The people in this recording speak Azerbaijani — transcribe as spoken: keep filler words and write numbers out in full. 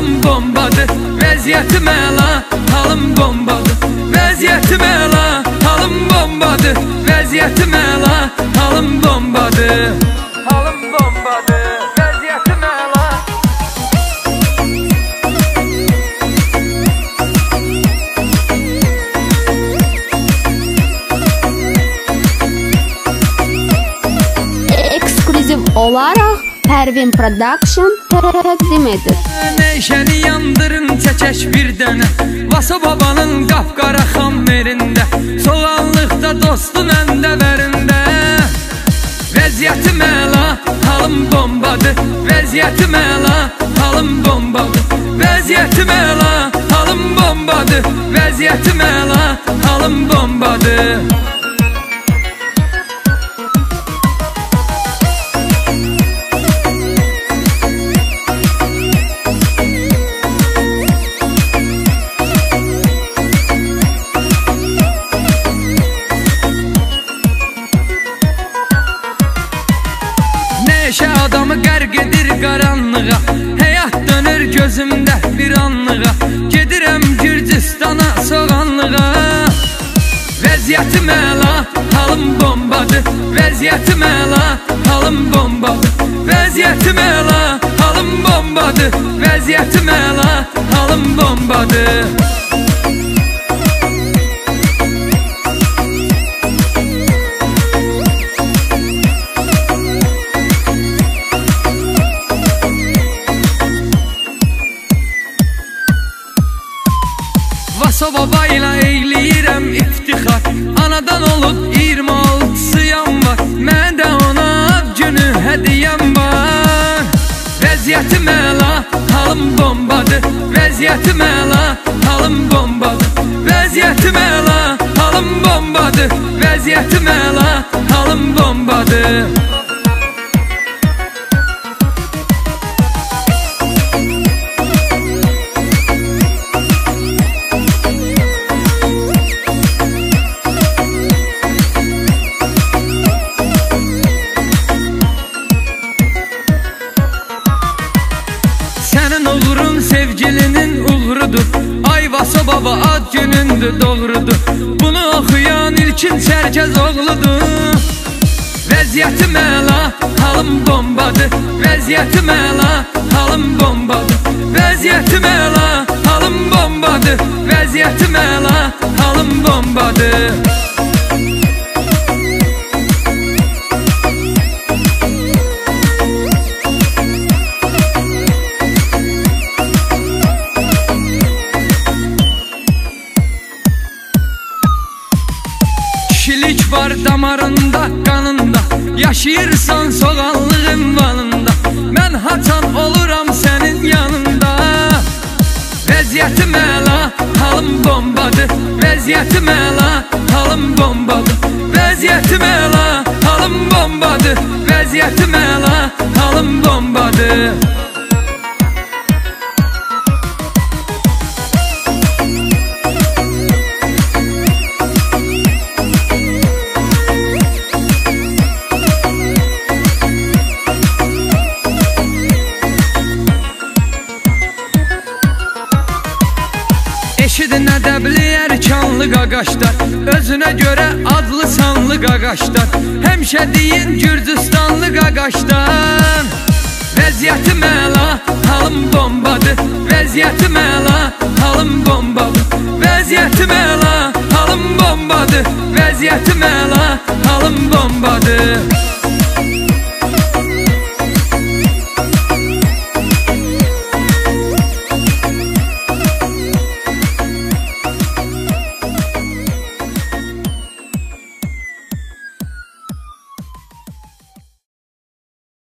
halım bombadır. Vəziyyətim əla, halım bombadır. Vəziyyətim əla, halım bombadır. Vəziyyətim əla, halım bombadır. Halım bombadır. Vəziyyətim əla. Ekskluziv olaraq Pərvin Production təqdim edir. Neşəni yandırın çəkək bir dənə, Vaso babanın qapqara xammerində, soğanlıqda dostu məndə vərində. Vəziyyətim əla, halım bombadır. Vəziyyətim əla, halım bombadır. Vəziyyətim əla, halım bombadır. Vəziyyətim əla, halım bombadır. Neşə adamı qərq edir qaranlığa, həyat dönür gözümdə bir anlığa. Gedirəm Gürcüstana soğanlığa. Vəziyyətim əla, halım bombadır. Vəziyyətim əla, halım bombadır. Vəziyyətim əla, halım bombadır. Vəziyyətim əla, halım bombadır. Vaso babayla eyləyirəm iftixar, anadan olub iyirmi altısıyam var. Mən də ona ad günü hədiyəm var. Vəziyyətim əla, halım bombadır. Vəziyyətim əla, halım bombadır. Vəziyyətim əla, halım bombadır. Vəziyyətim əla, halım bombadır. Sənin uğurun sevgilinin uğurudur. Ay Vaso baba ad günündür, doğrudur. Bunu oxuyan ilkin Çərkəz oğludur. Vəziyyətim əla, halım bombadır. Vəziyyətim əla, halım bombadır. Vəziyyətim əla, halım bombadır. Vəziyyətim əla, halım bombadır. Kişilik var damarında, qanında, yaşayırsan soğanlığın vanında. Mən haçan oluram sənin yanında. Vəziyyətim əla, halım bombadır. Vəziyyətim əla, halım bombadır. Vəziyyətim əla, halım bombadır. Vəziyyətim əla, halım bombadır. Eşidin ədəbli ərkanlı qaqaşlar, özünə görə adlı sanlı qaqaşlar. Həmişə deyin Gürcüstanlı qaqaşlar. Vəziyyətim əla, halım bombadır. Vəziyyətim əla, halım bombadır. Vəziyyətim əla, halım bombadır. Vəziyyətim əla, halım bombadır.